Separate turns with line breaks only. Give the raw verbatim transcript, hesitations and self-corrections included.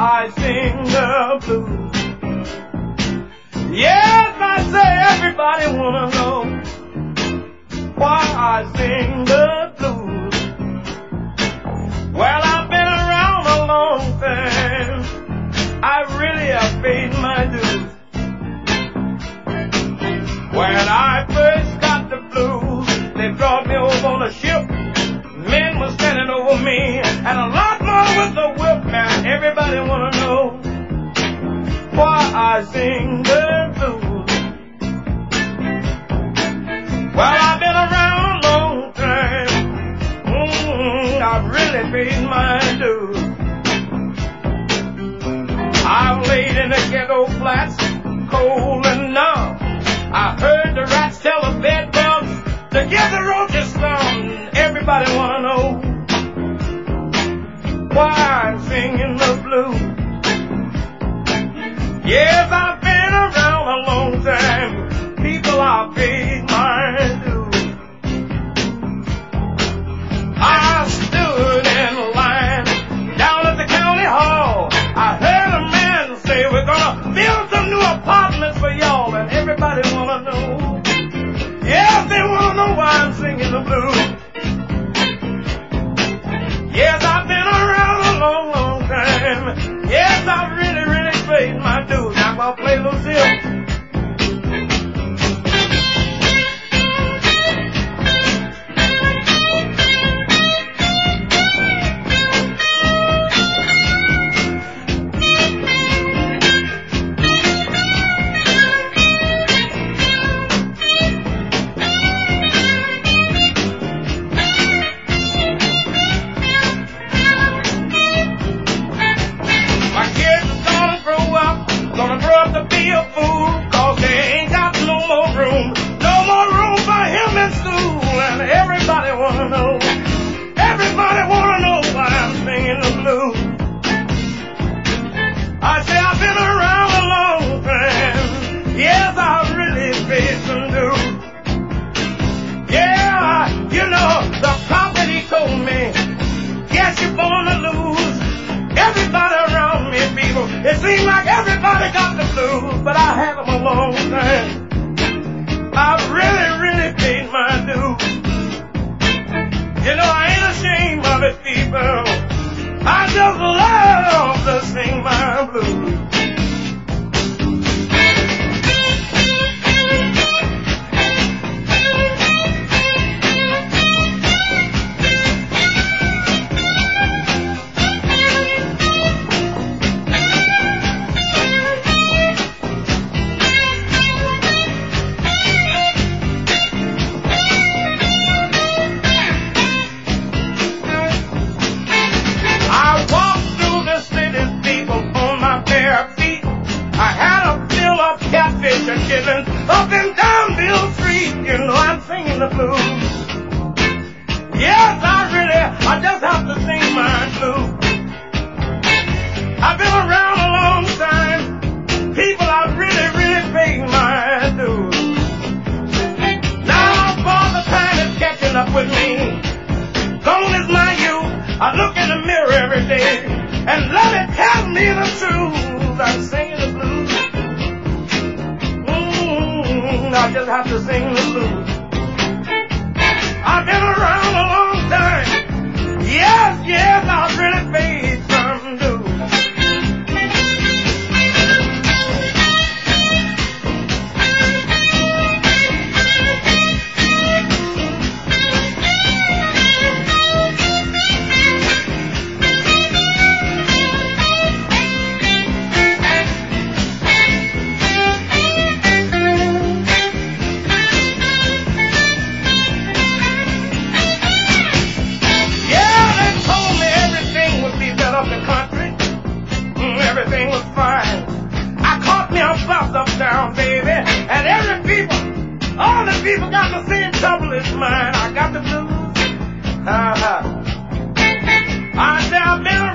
I sing the blues. Yes, I say everybody wanna know why I sing the blues. Well, I've been around a long time. I really have paid my dues. When I first got the blues, they brought me over on a ship. Men were standing over me, and a lot more with the whip. Now everybody wanna know why I sing the blues. Well, I've been around a long time. Mm, I've really paid my dues. I've laid in the ghetto flats, cold and numb. I heard the rats tell the bed bugs to give the roaches some. Everybody wanna know why I'm singing the blues. Yes, I've been around a long time. People, I've paid my dues. I stood in line down at the county hall. I heard a man say, we're gonna build some new apartments for y'all, and everybody wanna know. Yes, they wanna know why I'm singing the blues. Yes, I've been around a long, long time. Yes, I've really, really paid my dues. Now I'm gonna play Lucille. It seems like everybody got the blues, but I had them a long time. I really, really paid my dues. You know, I ain't ashamed of it, people. I just love to sing my blues. Up and down Bill Street, you know I'm singing the blues. Yes, I really, I just have to sing my blues. I've been around a long time. People, I really, really paid my dues. Now, Father Time is catching up with me. Gone is my youth. I look in the mirror every day, and let it tell me the truth. I'm singing the blues. I just have to sing the blues. I've been around a long time. Yes, yes, I've really paid some dues. Down, baby, and every people, all the people got the same trouble as mine. I got the blues. Uh-huh. I say I've been